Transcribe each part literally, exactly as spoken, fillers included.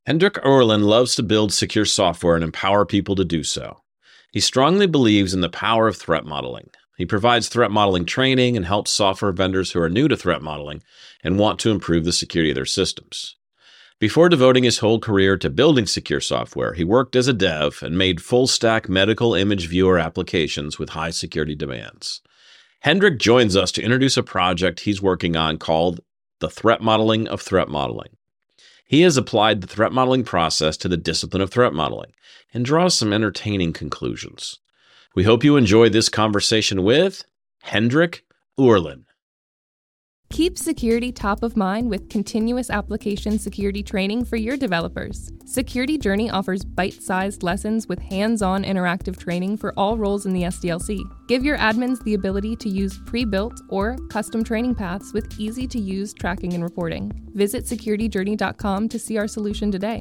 Hendrik Oerlin loves to build secure software and empower people to do so. He strongly believes in the power of threat modeling. He provides threat modeling training and helps software vendors who are new to threat modeling and want to improve the security of their systems. Before devoting his whole career to building secure software, he worked as a dev and made full-stack medical image viewer applications with high security demands. Hendrik joins us to introduce a project he's working on called the threat modeling of threat modeling. He has applied the threat modeling process to the discipline of threat modeling and draws some entertaining conclusions. We hope you enjoy this conversation with Hendrik Oerlin. Keep security top of mind with continuous application security training for your developers. Security Journey offers bite-sized lessons with hands-on interactive training for all roles in the S D L C. Give your admins the ability to use pre-built or custom training paths with easy-to-use tracking and reporting. Visit security journey dot com to see our solution today.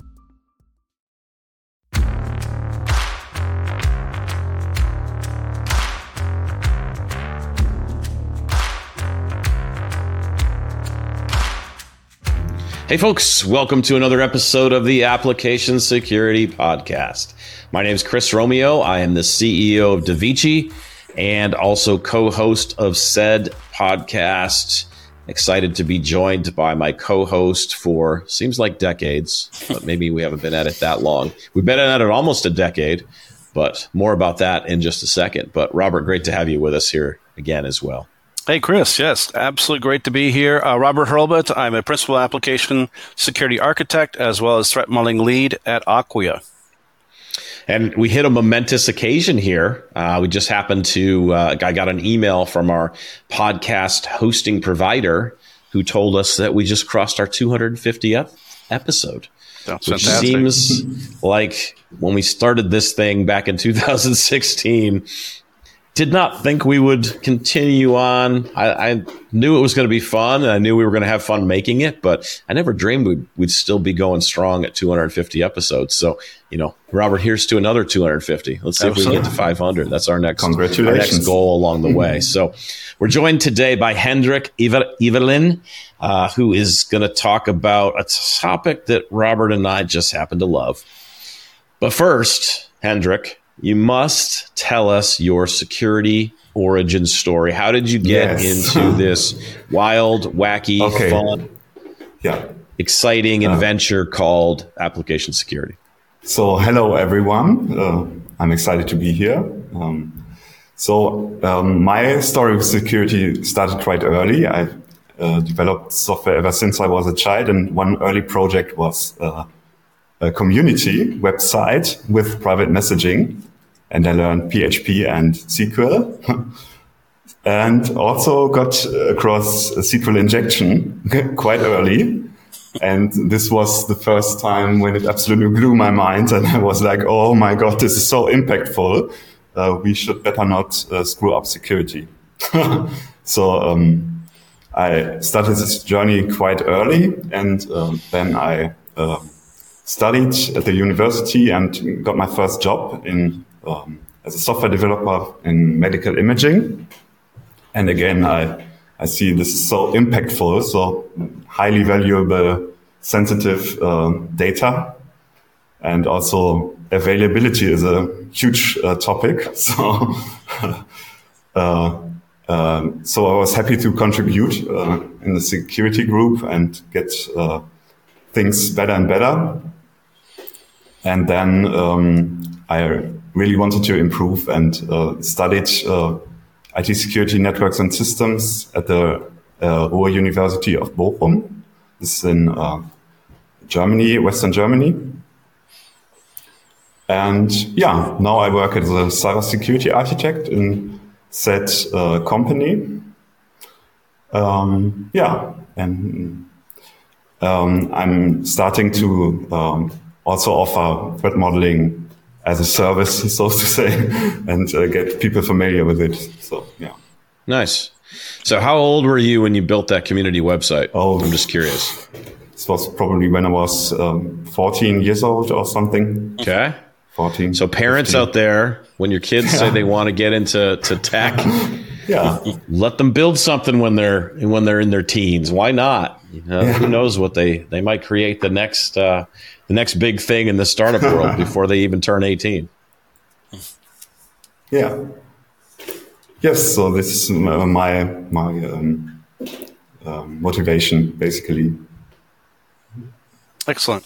Hey folks, welcome to another episode of the Application Security Podcast. My name is Chris Romeo. I am the C E O of Davici and also co-host of said podcast. Excited to be joined by my co-host for seems like decades, but maybe we haven't been at it that long. We've been at it almost a decade, but more about that in just a second. But Robert, great to have you with us here again as well. Hey, Chris. Yes, absolutely great to be here. Uh, Robert Hurlbut. I'm a principal application security architect as well as threat modeling lead at Acquia. And we hit a momentous occasion here. Uh, we just happened to, uh, I got an email from our podcast hosting provider who told us that we just crossed our two hundred fiftieth episode. That's which fantastic. Seems like when we started this thing back in two thousand sixteen, did not think we would continue on. I, I knew it was going to be fun, and I knew we were going to have fun making it, but I never dreamed we'd, we'd still be going strong at two hundred fifty episodes. So, you know, Robert, here's to another two hundred fifty. Let's see Absolutely. If we can get to five hundred. That's our next, Congratulations. our next goal along the mm-hmm. way. So we're joined today by Hendrik Oerlin, uh, who is going to talk about a topic that Robert and I just happen to love. But first, Hendrik, you must tell us your security origin story. How did you get yes. into this wild, wacky, okay. fun, yeah. exciting uh, adventure called application security? So, hello, everyone. Uh, I'm excited to be here. Um, so, um, my story with security started quite early. I uh, developed software ever since I was a child, and one early project was uh, a community website with private messaging. And I learned P H P and S Q L and also got across S Q L injection quite early. And this was the first time when it absolutely blew my mind. And I was like, oh my God, this is so impactful. Uh, we should better not uh, screw up security. so um, I started this journey quite early. And um, then I uh, studied at the university and got my first job in Um, as a software developer in medical imaging. And again, I, I see this is so impactful, so highly valuable, sensitive uh, data. And also availability is a huge uh, topic. So, uh, uh, so I was happy to contribute uh, in the security group and get uh, things better and better. And then um, I really wanted to improve and uh, studied uh, I T security networks and systems at the uh, Ruhr University of Bochum. This is in uh, Germany, Western Germany. And yeah, now I work as a cybersecurity architect in said uh, company. Um, yeah, and um, I'm starting to um, also offer threat modeling as a service, so to say, and uh, get people familiar with it. So, yeah. Nice. So how old were you when you built that community website? Oh, I'm just curious. This was probably when I was um, fourteen years old or something. Okay. fourteen. So parents fifteen. Out there, when your kids say they want to get into to tech, Yeah. Let them build something when they're when they're in their teens. Why not? You know, yeah. Who knows what they, they might create the next uh, the next big thing in the startup world before they even turn eighteen. Yeah. Yes. So this is my my um, um, motivation, basically. Excellent.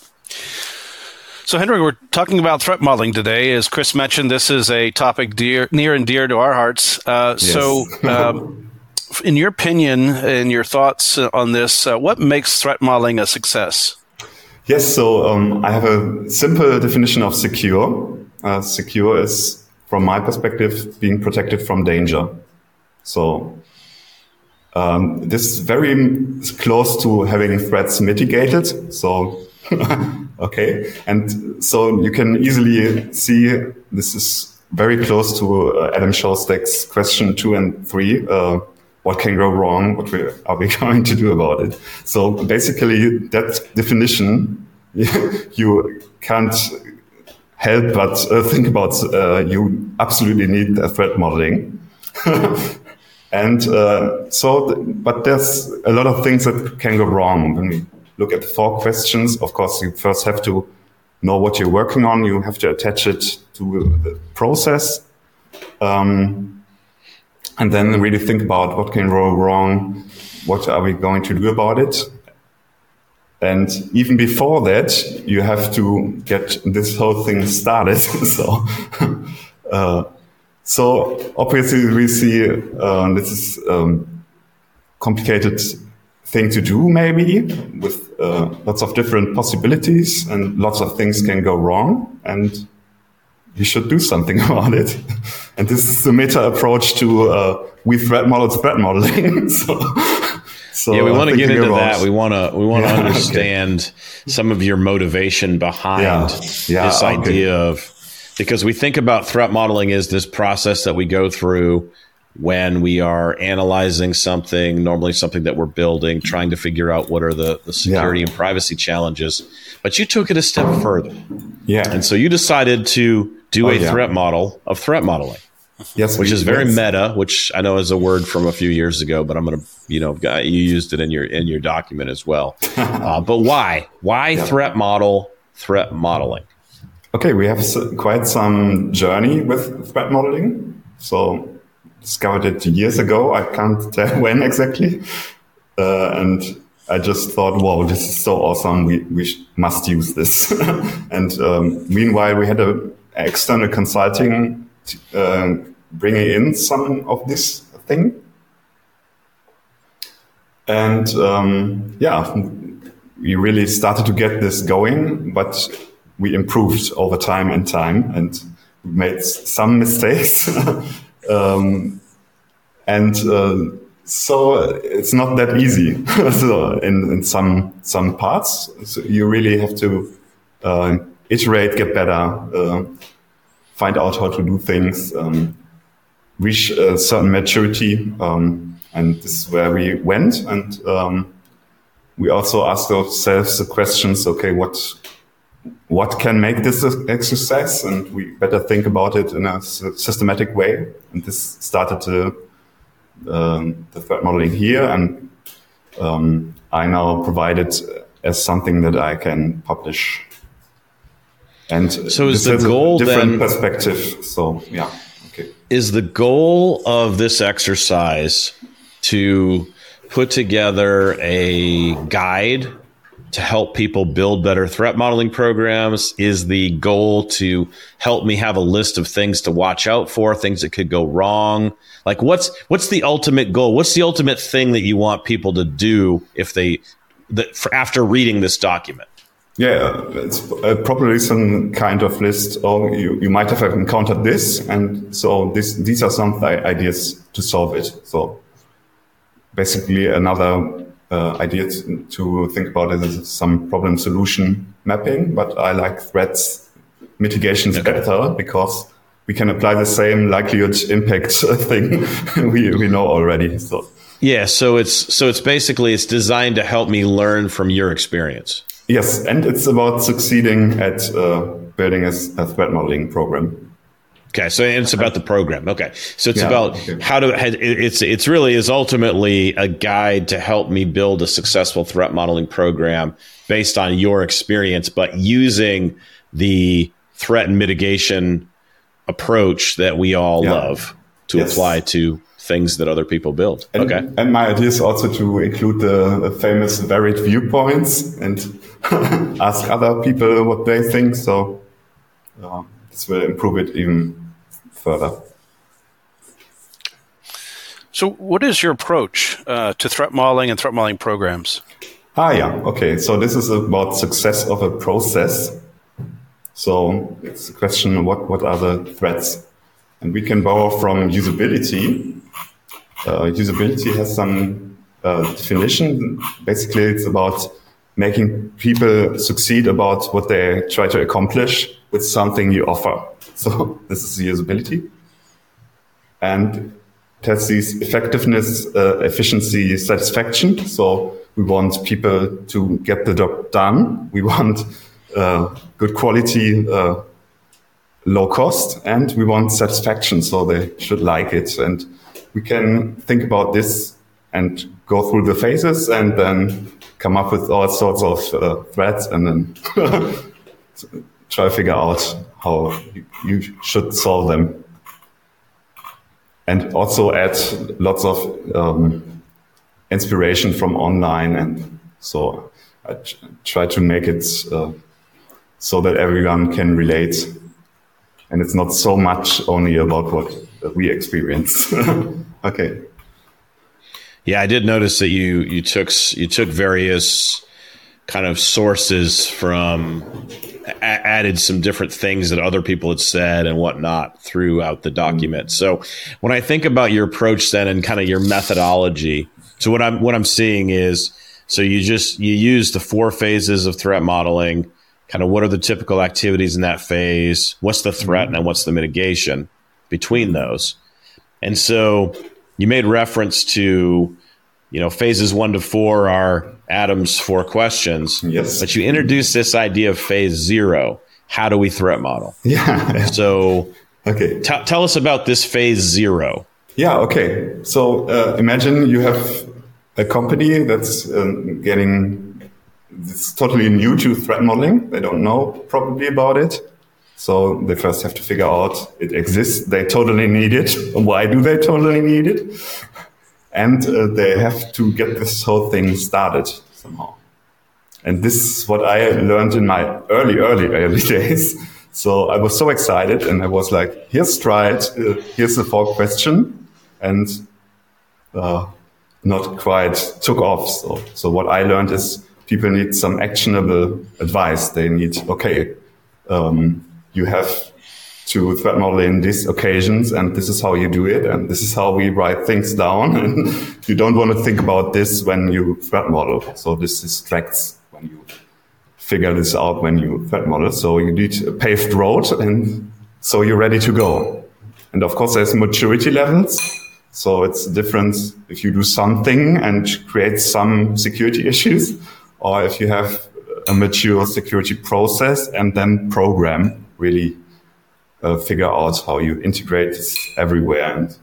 So, Henry, we're talking about threat modeling today. As Chris mentioned, this is a topic dear, near and dear to our hearts. Uh, yes. So, um, in your opinion and your thoughts on this, uh, what makes threat modeling a success? Yes, so um, I have a simple definition of secure. Uh, secure is, from my perspective, being protected from danger. So um, this is very close to having threats mitigated. So okay, and so you can easily see this is very close to uh, Adam Shostak's question two and three. Uh, what can go wrong? What we, are we going to do about it? So basically, that definition, you can't help but uh, think about. Uh, you absolutely need a threat modeling, and uh, so. But there's a lot of things that can go wrong when we look at the four questions. Of course, you first have to know what you're working on. You have to attach it to the process. Um, and then really think about what can go wrong. What are we going to do about it? And even before that, you have to get this whole thing started. so, uh, so obviously we see uh, this is um, complicated thing to do, maybe, with uh, lots of different possibilities, and lots of things can go wrong, and you should do something about it. And this is the meta approach to uh, we threat model threat modeling. so, so yeah, we want to get into about, that. We want to we want to yeah, understand okay. some of your motivation behind yeah, yeah, this okay. idea of, because we think about threat modeling as this process that we go through when we are analyzing something, normally something that we're building, trying to figure out what are the, the security yeah. and privacy challenges. But you took it a step further. Yeah. And so you decided to do oh, a yeah. threat model of threat modeling. Yes, which is very yes. meta, which I know is a word from a few years ago, but I'm going to, you know, you used it in your in your document as well. uh, but why? Why yeah. threat model, threat modeling? Okay, we have quite some journey with threat modeling. So discovered it years ago. I can't tell when exactly. Uh, and I just thought, wow, this is so awesome. We we must use this. and um, meanwhile, we had a external consulting uh, bringing in some of this thing. And um, yeah, we really started to get this going, but we improved over time and time, and we made some mistakes. Um, and uh, so it's not that easy. so in, in some some parts, so you really have to uh, iterate, get better, uh, find out how to do things, um, reach a certain maturity, um, and this is where we went. And um, we also asked ourselves the questions: okay, what what can make this a success? And we better think about it in a systematic way. And this started to, um, the threat modeling here. And um, I now provide it as something that I can publish. And so is the goal a different then, perspective. So, yeah. Okay. Is the goal of this exercise to put together a guide to help people build better threat modeling programs? Is the goal to help me have a list of things to watch out for, things that could go wrong? Like what's what's the ultimate goal? What's the ultimate thing that you want people to do if they that for after reading this document? Yeah, it's uh, probably some kind of list. Or you, you might have encountered this, and so this these are some ideas to solve it. So basically another Uh, idea to, to think about it as some problem solution mapping, but I like threats mitigations okay. better because we can apply the same likelihood impact thing we we know already. So yeah, so it's so it's basically it's designed to help me learn from your experience. Yes, and it's about succeeding at uh, building a, a threat modeling program. Okay, so it's about the program. Okay, so it's Yeah, about okay. how to. It's it's really is ultimately a guide to help me build a successful threat modeling program based on your experience, but using the threat and mitigation approach that we all Yeah. love to Yes. apply to things that other people build. And, Okay, and my idea is also to include the, the famous varied viewpoints and ask other people what they think. So uh, this will improve it even further. So, what is your approach uh, to threat modeling and threat modeling programs? Ah, yeah. Okay. So this is about success of a process. So it's a question, what, what are the threats? And we can borrow from usability. Uh, usability has some uh, definition. Basically, it's about making people succeed about what they try to accomplish with something you offer. So this is usability. And it has these effectiveness, uh, efficiency, satisfaction. So we want people to get the job done. We want uh, good quality, uh, low cost, and we want satisfaction. So they should like it. And we can think about this and go through the phases and then come up with all sorts of uh, threats and then try to figure out how you should solve them. And also add lots of um, inspiration from online. And so I ch- try to make it uh, so that everyone can relate. And it's not so much only about what we experience. Okay. yeah, I did notice that you you took you took various kind of sources from a- added some different things that other people had said and whatnot throughout the document. So when I think about your approach then and kind of your methodology, so what I'm what I'm seeing is, so you just you use the four phases of threat modeling. Kind of what are the typical activities in that phase? What's the threat and what's the mitigation between those? And so you made reference to, you know, phases one to four are Adam's four questions. Yes. But you introduced this idea of phase zero. How do we threat model? Yeah. So Okay. t- tell us about this phase zero. Yeah. Okay. So uh, imagine you have a company that's um, getting it's totally new to threat modeling. They don't know probably about it. So they first have to figure out it exists. They totally need it. Why do they totally need it? And uh, they have to get this whole thing started somehow. And this is what I learned in my early, early, early days. So I was so excited and I was like, here's try it. Uh, here's the four question. And uh, not quite took off. So, so what I learned is people need some actionable advice. They need, okay, um, you have to threat model in these occasions, and this is how you do it, and this is how we write things down. And you don't want to think about this when you threat model. So this distracts when you figure this out when you threat model. So you need a paved road, and so you're ready to go. And of course, there's maturity levels. So it's a difference if you do something and create some security issues, or if you have a mature security process and then program, really uh, figure out how you integrate this everywhere. And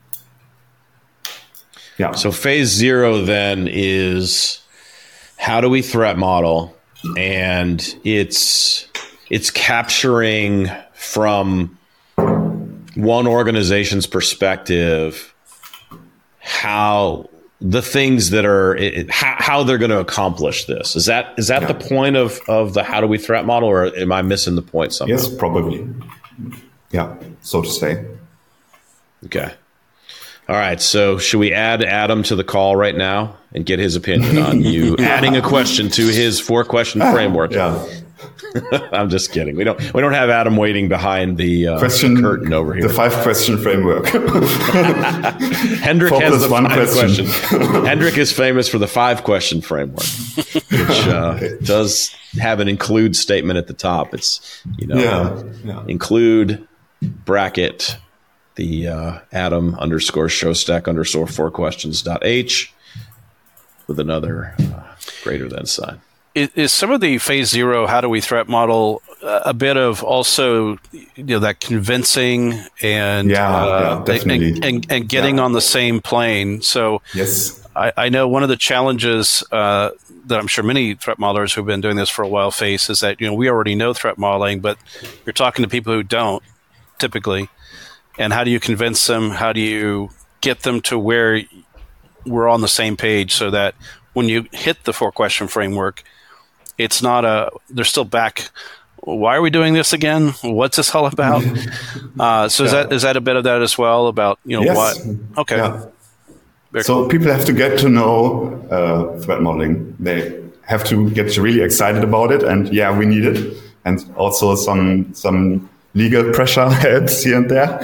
yeah. So phase zero then is how do we threat model? And it's it's capturing from one organization's perspective how the things that are it, how, how they're going to accomplish this. Is that is that Yeah. the point of of the how do we threat model, or am I missing the point somehow? Yes, probably. Yeah, so to say. Okay. All right. So should we add Adam to the call right now and get his opinion on you adding a question to his four question framework? Yeah. I'm just kidding. We don't we don't have Adam waiting behind the uh, Question curtain over here. The five question framework. Hendrik Four has plus the one five question. question. Hendrik is famous for the five question framework, which uh, does have an include statement at the top. It's, you know, Yeah. Yeah. include bracket the uh, Adam underscore showstack underscore four questions dot h with another uh, greater than sign. Is, is some of the phase zero, how do we threat model a bit of also, you know, that convincing and yeah, uh, yeah definitely and, and, and getting yeah. on the same plane. So yes, I, I know one of the challenges uh, that I'm sure many threat modelers who've been doing this for a while face is that, you know, we already know threat modeling, but you're talking to people who don't typically. And how do you convince them? How do you get them to where we're on the same page so that when you hit the four question framework, it's not a, they're still back. Why are we doing this again? What's this all about? Uh, so yeah. is that is that a bit of that as well about, you know, yes. what? Okay. Yeah. So cool. People have to get to know uh, threat modeling. They have to get really excited about it. And yeah, we need it. And also some some legal pressure helps here and there.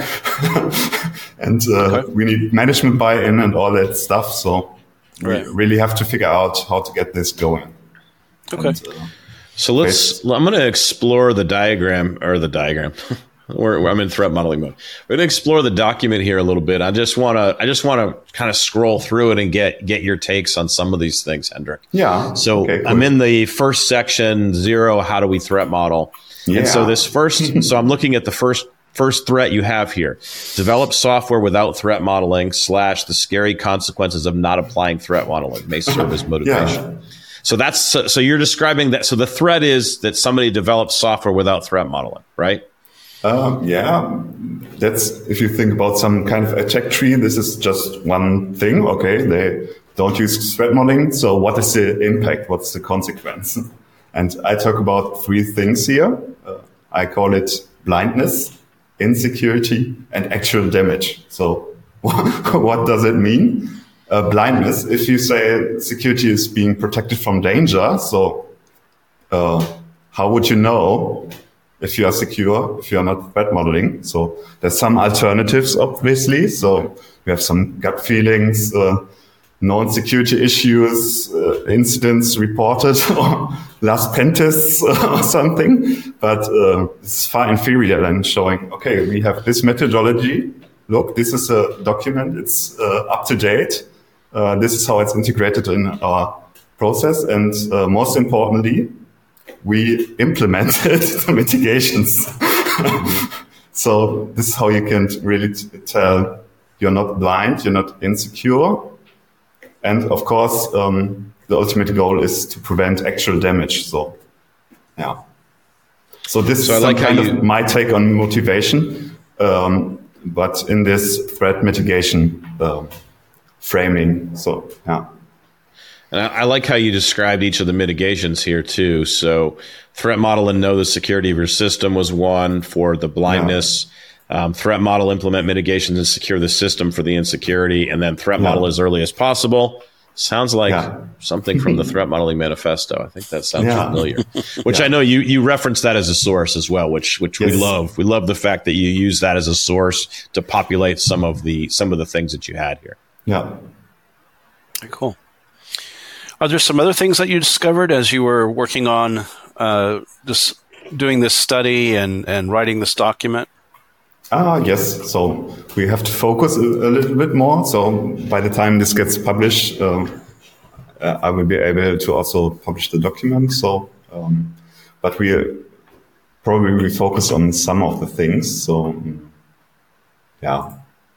and uh, okay. we need management buy-in and all that stuff. So right. we really have to figure out how to get this going. Okay. And, uh, So let's. I'm going to explore the diagram or the diagram. We're, I'm in threat modeling mode. We're going to explore the document here a little bit. I just want to. I just want to kind of scroll through it and get get your takes on some of these things, Hendrik. Yeah. So okay, cool. I'm in the first section, zero. How do we threat model? Yeah. And so this first. so I'm looking at the first first threat you have here. Develop software without threat modeling slash the scary consequences of not applying threat modeling may serve as motivation. yeah. So that's so, so you're describing that. So the threat is that somebody develops software without threat modeling, right? Um, yeah, that's if you think about some kind of attack tree. This is just one thing. Okay, they don't use threat modeling. So what is the impact? What's the consequence? And I talk about three things here. Uh, I call it blindness, insecurity, and actual damage. So what does it mean? Uh, blindness, if you say security is being protected from danger, so uh, how would you know if you are secure, if you are not threat modeling? So there's some alternatives, obviously. So we have some gut feelings, uh, known security issues, uh, incidents reported, or last pen tests or something. But uh, it's far inferior than showing, okay, we have this methodology. Look, this is a document. It's uh, up to date. Uh, this is how it's integrated in our process. And uh, most importantly, we implemented the mitigations. So this is how you can really t- tell you're not blind, you're not insecure. And of course, um, the ultimate goal is to prevent actual damage. So, yeah. So this so is like kind you- of my take on motivation, um, but in this threat mitigation um, framing. So, yeah. And I, I like how you described each of the mitigations here too. So threat model and know the security of your system was one for the blindness. Yeah. Um, threat model, implement mitigations and secure the system for the insecurity. And then threat yeah. model as early as possible. Sounds like yeah. something from the Threat Modeling Manifesto. I think that sounds yeah. familiar. Which yeah. I know you you referenced that as a source as well, which which yes. we love. We love the fact that you use that as a source to populate some of the some of the things that you had here. Yeah. Very cool. Are there some other things that you discovered as you were working on uh, this, doing this study and, and writing this document? Ah, yes. So we have to focus a, a little bit more. So by the time this gets published, um, uh, I will be able to also publish the document. So, um, but we probably will focus on some of the things. So, yeah.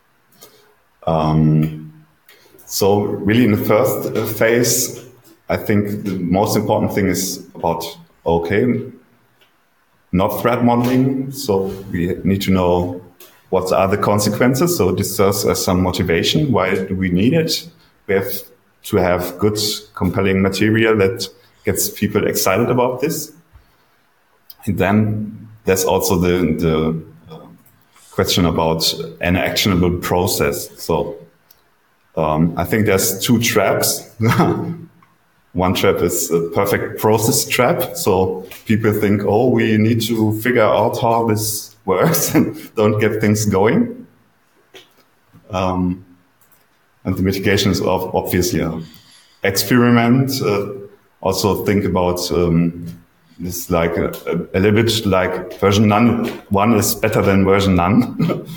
Um, so really in the first phase, I think the most important thing is about, okay, not threat modeling. So we need to know what are the consequences. So this serves as some motivation. Why do we need it? We have to have good, compelling material that gets people excited about this. And then there's also the, the uh, question about an actionable process. So um, I think there's two traps. One trap is a perfect process trap. So people think, oh, we need to figure out how this works and don't get things going. Um, and the mitigation is obviously an experiment. Uh, also think about um, this like a, a, a little bit like version none. One is better than version none.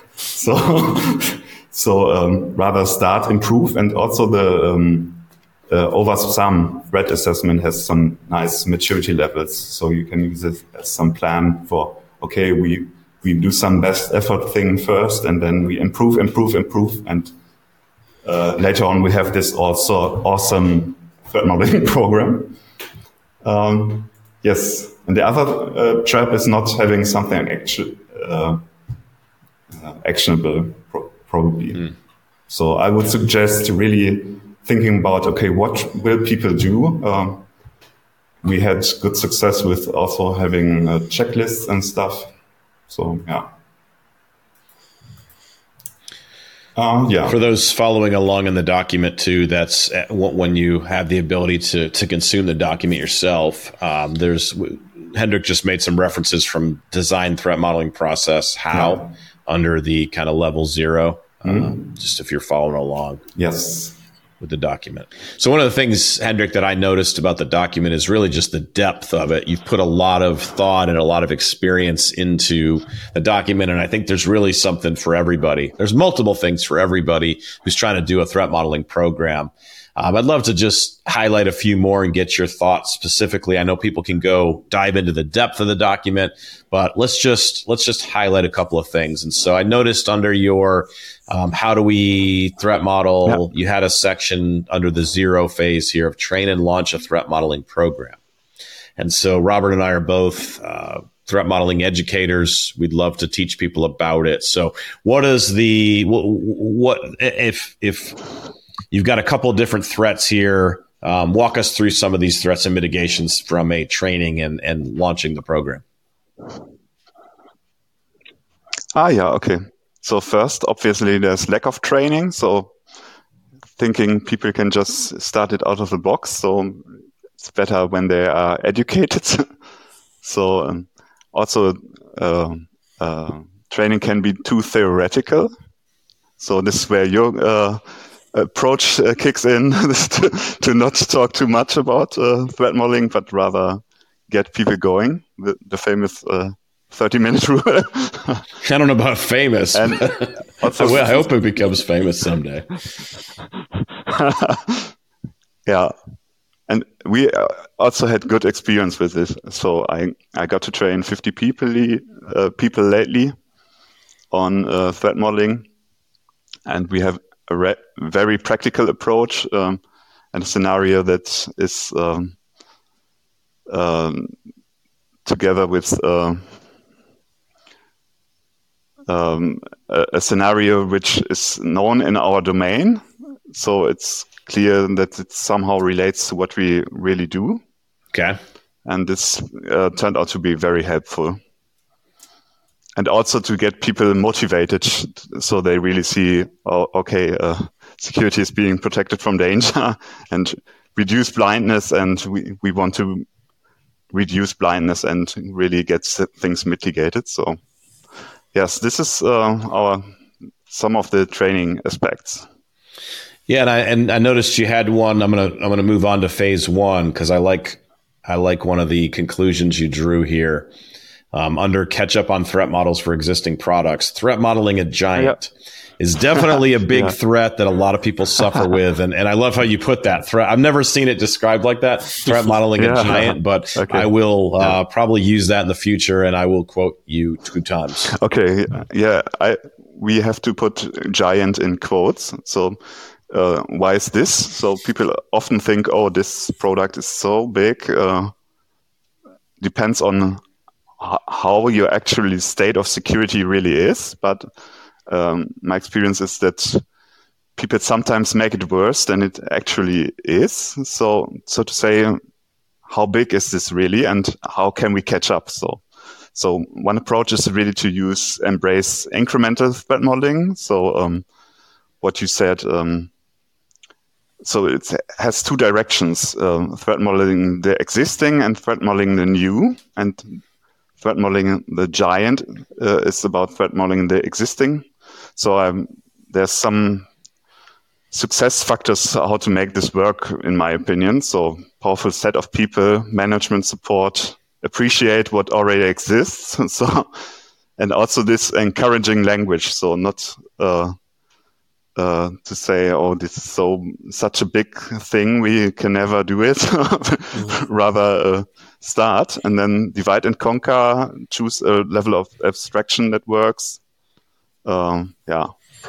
so so um, rather start, improve, and also the um, uh, over some threat assessment has some nice maturity levels. So you can use it as some plan for, okay, we, we do some best effort thing first, and then we improve, improve, improve. And uh, later on, we have this also awesome threat modeling program. Um, yes. And the other uh, trap is not having something actu- uh, uh, actionable, pro- probably. Mm. So I would suggest really thinking about, okay, what will people do? Um, we had good success with also having uh, checklists and stuff. So, yeah. Uh, yeah. For those following along in the document too, that's when you have the ability to to consume the document yourself. Um, there's Hendrik just made some references from design threat modeling process, how yeah. under the kind of level zero, mm-hmm. um, just if you're following along. Yes. With the document. So one of the things, Hendrik, that I noticed about the document is really just the depth of it. You've put a lot of thought and a lot of experience into the document. And I think there's really something for everybody. There's multiple things for everybody who's trying to do a threat modeling program. Um, I'd love to just highlight a few more and get your thoughts specifically. I know people can go dive into the depth of the document, but let's just let's just highlight a couple of things. And so I noticed under your um, how do we threat model, yeah. you had a section under the zero phase here of train and launch a threat modeling program. And so Robert and I are both uh, threat modeling educators. We'd love to teach people about it. So what is the what, what if if you've got a couple of different threats here. Um, walk us through some of these threats and mitigations from a training and, and launching the program. Ah, yeah, okay. So first, obviously, there's lack of training. So thinking people can just start it out of the box. So it's better when they are educated. so um, also uh, uh, training can be too theoretical. So this is where your uh, approach uh, kicks in to, to not talk too much about uh, threat modeling, but rather get people going. The, the famous uh, thirty minute rule. I don't know about famous. And also, well, I hope it becomes famous someday. Yeah. And we also had good experience with this. So I, I got to train fifty people, uh, people lately on uh, threat modeling. And we have a re- very practical approach um, and a scenario that is um, um, together with uh, um, a, a scenario which is known in our domain. So it's clear that it somehow relates to what we really do. Okay. And this uh, turned out to be very helpful. And also to get people motivated so they really see, oh, okay, uh, security is being protected from danger and reduce blindness. And we, we want to reduce blindness and really get things mitigated. So, yes, this is uh, our some of the training aspects. Yeah, and I and I noticed you had one. I'm gonna I'm gonna move on to phase one because I like I like one of the conclusions you drew here. Um, under catch up on threat models for existing products, threat modeling a giant yep. is definitely a big yeah. threat that a lot of people suffer with. And, and I love how you put that threat. I've never seen it described like that, threat modeling yeah. a giant, but okay. I will uh, yeah. probably use that in the future and I will quote you two times. Okay. Yeah. I, we have to put giant in quotes. So uh, why is this? So people often think, oh, this product is so big. Uh, depends on how your actual state of security really is. But um, my experience is that people sometimes make it worse than it actually is. So, so to say, how big is this really and how can we catch up? So, so one approach is really to use, embrace incremental threat modeling. So um, what you said, um, so it has two directions, um, threat modeling the existing and threat modeling the new. And threat modeling the giant uh, is about threat modeling the existing. So um, there's some success factors how to make this work, in my opinion. So powerful set of people, management support, appreciate what already exists. So, and also this encouraging language. So not uh, uh, to say, oh, this is so such a big thing, we can never do it. Mm-hmm. Rather uh, start and then divide and conquer, choose a level of abstraction that works. Um, yeah,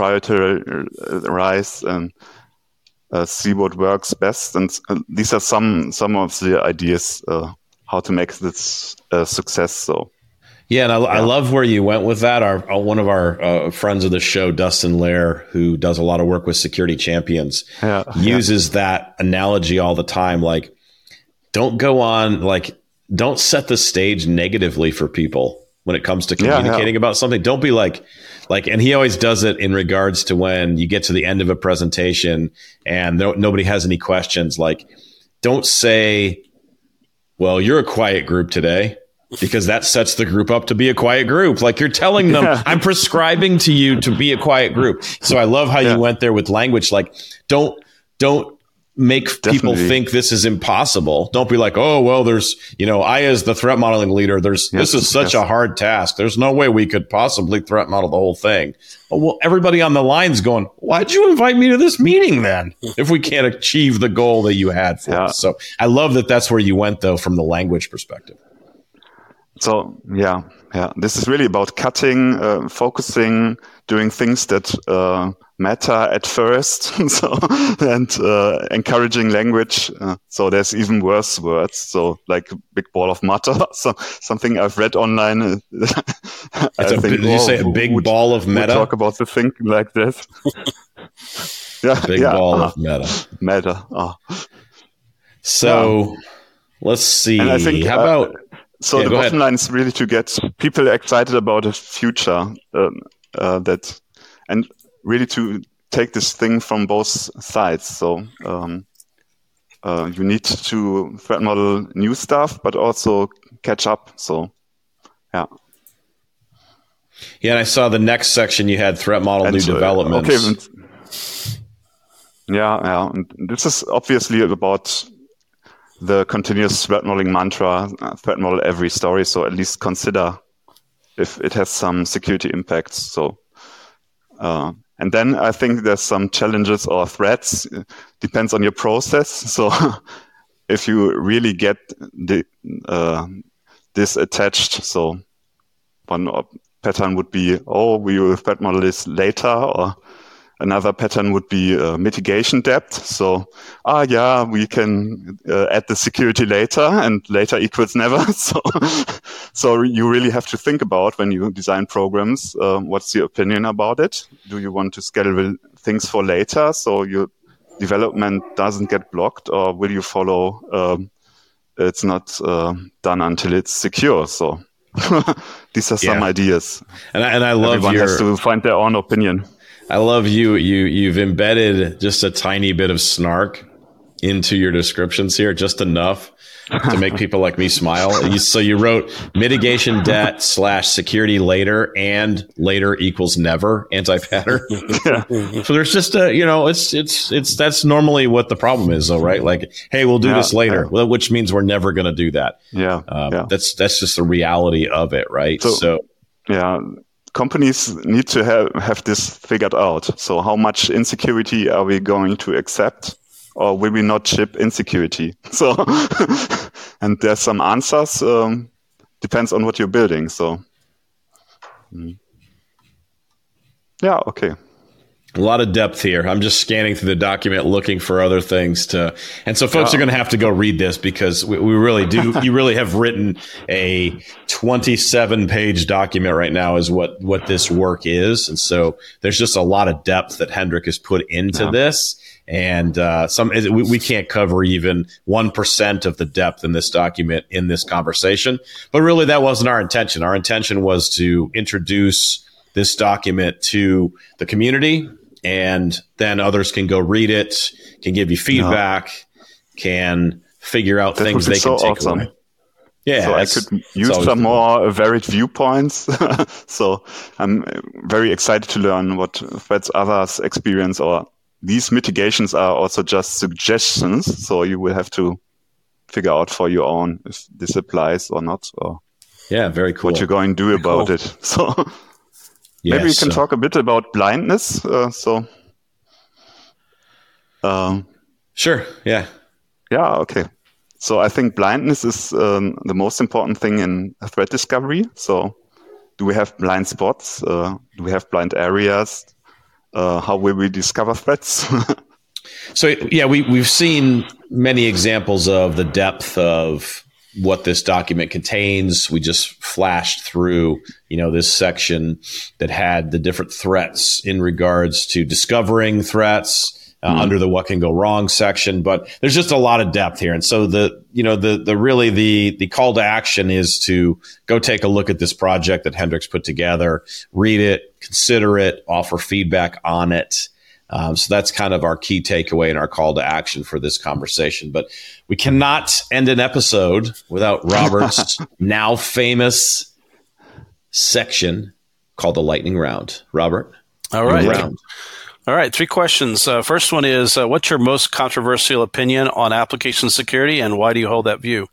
prioritize and uh, see what works best. And uh, these are some some of the ideas uh, how to make this a success. So. Yeah, and I, yeah. I love where you went with that. Our, our one of our uh, friends of the show, Dustin Lair, who does a lot of work with Security Champions, yeah, uses yeah. that analogy all the time. Like, don't go on, like, don't set the stage negatively for people when it comes to communicating yeah, yeah. about something. Don't be like, like, and he always does it in regards to when you get to the end of a presentation and no, nobody has any questions. Like, don't say, well, you're a quiet group today. Because that sets the group up to be a quiet group. Like you're telling them, yeah. I'm prescribing to you to be a quiet group. So I love how yeah. you went there with language. Like, don't, don't make Definitely. people think this is impossible. Don't be like, oh, well, there's, you know, I, as the threat modeling leader, there's, yes, this is such yes. a hard task. There's no way we could possibly threat model the whole thing. Oh, well, everybody on the line's going, why'd you invite me to this meeting then? If we can't achieve the goal that you had for yeah. us. So I love that that's where you went though, from the language perspective. So, yeah, yeah, this is really about cutting, uh, focusing, doing things that uh, matter at first. So, and uh, encouraging language. Uh, so there's even worse words. So like a big ball of matter, so, something I've read online. That's a, think, did you oh, say a big would, ball of meta? Talk about the thing like this. yeah, a big yeah, ball uh, of meta. Meta. Uh. So yeah. let's see. And I think, How about... Uh, So yeah, the bottom ahead. line is really to get people excited about a future um, uh, that, and really to take this thing from both sides. So um, uh, you need to threat model new stuff, but also catch up. So yeah. Yeah, and I saw the next section you had threat model and, new uh, developments. Okay. And, yeah, yeah. And this is obviously about the continuous threat modeling mantra, uh, threat model every story. So at least consider if it has some security impacts. So, uh, and then I think there's some challenges or threats. It depends on your process. So if you really get the, uh, this attached, so one pattern would be, oh, we will threat model this later, or another pattern would be uh, mitigation depth. So, ah, yeah, we can uh, add the security later, and later equals never. So, so you really have to think about when you design programs, um, what's your opinion about it? Do you want to schedule things for later so your development doesn't get blocked, or will you follow um, it's not uh, done until it's secure? So these are some yeah. ideas. And I, and I love Everyone your... has to find their own opinion. I love you. You you've embedded just a tiny bit of snark into your descriptions here, just enough to make people like me smile. You, so you wrote mitigation debt slash security later and later equals never anti-pattern. Yeah. So there's just a, you know, it's it's it's that's normally what the problem is, though, right? Like, hey, we'll do yeah, this later, yeah. well, which means we're never going to do that. Yeah, um, yeah. That's that's just the reality of it, right? So, so yeah. Companies need to have, have this figured out. So how much insecurity are we going to accept, or will we not ship insecurity? So, and there's some answers, um, depends on what you're building. So, mm. yeah, okay. A lot of depth here. I'm just scanning through the document, looking for other things to, and so folks yeah. are going to have to go read this, because we, we really do. You really have written a twenty-seven page document right now, is what what this work is, and so there's just a lot of depth that Hendrik has put into yeah. this, and uh, some we, we can't cover even one percent of the depth in this document in this conversation. But really, that wasn't our intention. Our intention was to introduce this document to the community, and then others can go read it, can give you feedback, no. can figure out that things they so can take awesome. away. Yeah, so I could use some more varied viewpoints. So I'm very excited to learn what threats others experience, or these mitigations are also just suggestions. So you will have to figure out for your own if this applies or not, or yeah, very cool. what you're going to do about cool. it. So. Yes, Maybe we can so. talk a bit about blindness. Uh, so, Um, sure. Yeah. Yeah. Okay. So I think blindness is um, the most important thing in threat discovery. So do we have blind spots? Uh, do we have blind areas? Uh, how will we discover threats? So, yeah, we, we've seen many examples of the depth of what this document contains. We just flashed through, you know, this section that had the different threats in regards to discovering threats uh, mm-hmm. under the what can go wrong section. But there's just a lot of depth here. And so the, you know, the, the really the, the call to action is to go take a look at this project that Hendrik's put together, read it, consider it, offer feedback on it. Um, so that's kind of our key takeaway and our call to action for this conversation. But we cannot end an episode without Robert's now famous section called the lightning round. Robert? All right. Round. All right. Three questions. Uh, first one is, uh, what's your most controversial opinion on application security, and why do you hold that view?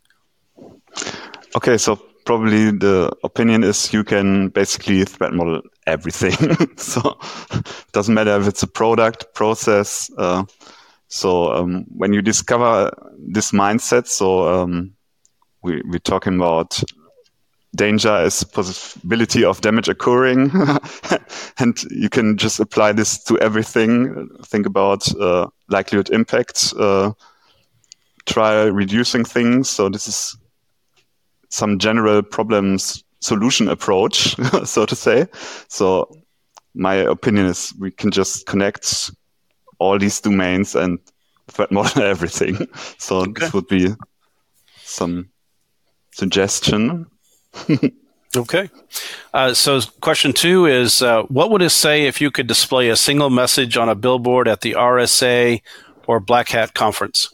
Okay, so probably the opinion is you can basically threat model everything. So it doesn't matter if it's a product, process. Uh, so um, when you discover this mindset, so um, we, we're talking about danger as possibility of damage occurring. And you can just apply this to everything. Think about uh, likelihood impact. Uh, try reducing things. So this is some general problems solution approach, so to say. So my opinion is we can just connect all these domains and threat model everything. So okay. This would be some suggestion. Okay. Uh, so question two is, uh, what would it say if you could display a single message on a billboard at the R S A or Black Hat conference?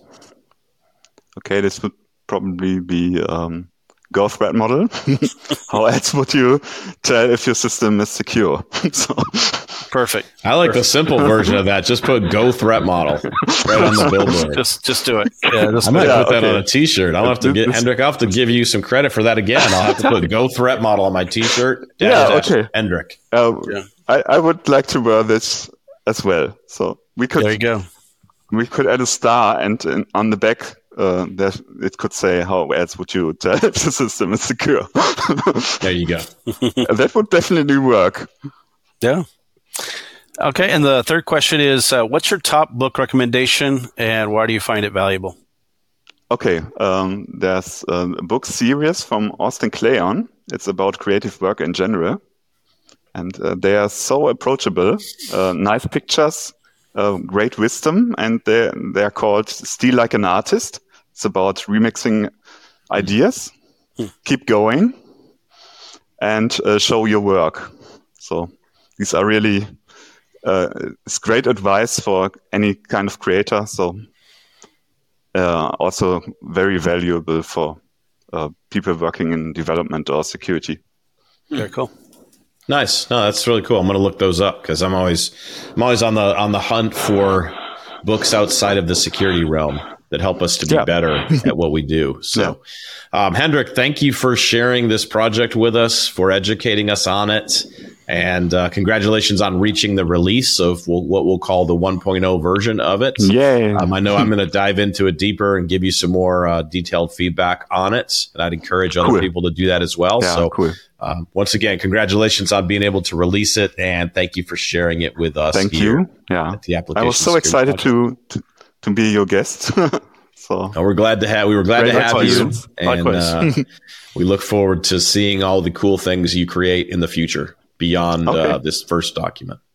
Okay, this would probably be... Um, Go threat model. How else would you tell if your system is secure? So, perfect. I like Perfect. the simple version of that. Just put "Go threat model" right on the billboard. Just, just do it. Yeah, just I might yeah, put that okay. on a T-shirt. I'll have to get Hendrik. I'll have to give you some credit for that again. I'll have to put "Go threat model" on my T-shirt. Yeah, okay. Hendrik. Uh, yeah. I, I would like to wear this as well. So we could. There you go. We could add a star, and, and on the back. Uh, there, it could say how else would you tell if the system is secure. There you go. That would definitely work. Yeah. Okay, and the third question is, uh, what's your top book recommendation, and why do you find it valuable? Okay, um, there's a book series from Austin Kleon. It's about creative work in general. And uh, they are so approachable, uh, nice pictures, uh, great wisdom, and they're, they're called Steal Like an Artist. It's about remixing ideas, hmm. keep going, and uh, show your work. So these are really uh, it's great advice for any kind of creator. So uh, also very valuable for uh, people working in development or security. Very cool. Nice. No, that's really cool. I'm going to look those up because I'm always I'm always on the on the hunt for books outside of the security realm that help us to be yeah. better at what we do. So, yeah. um, Hendrik, thank you for sharing this project with us, for educating us on it. And uh, congratulations on reaching the release of what we'll call the one point oh version of it. Yeah. Um, I know I'm going to dive into it deeper and give you some more uh, detailed feedback on it. And I'd encourage other cool. people to do that as well. Yeah, so cool. um, once again, congratulations on being able to release it. And thank you for sharing it with us. Thank here you. Yeah. At the application I was so excited to, to to be your guest. So oh, we're glad to have. We were glad Great to have you, likewise. and uh, we look forward to seeing all the cool things you create in the future beyond okay. uh, this first document.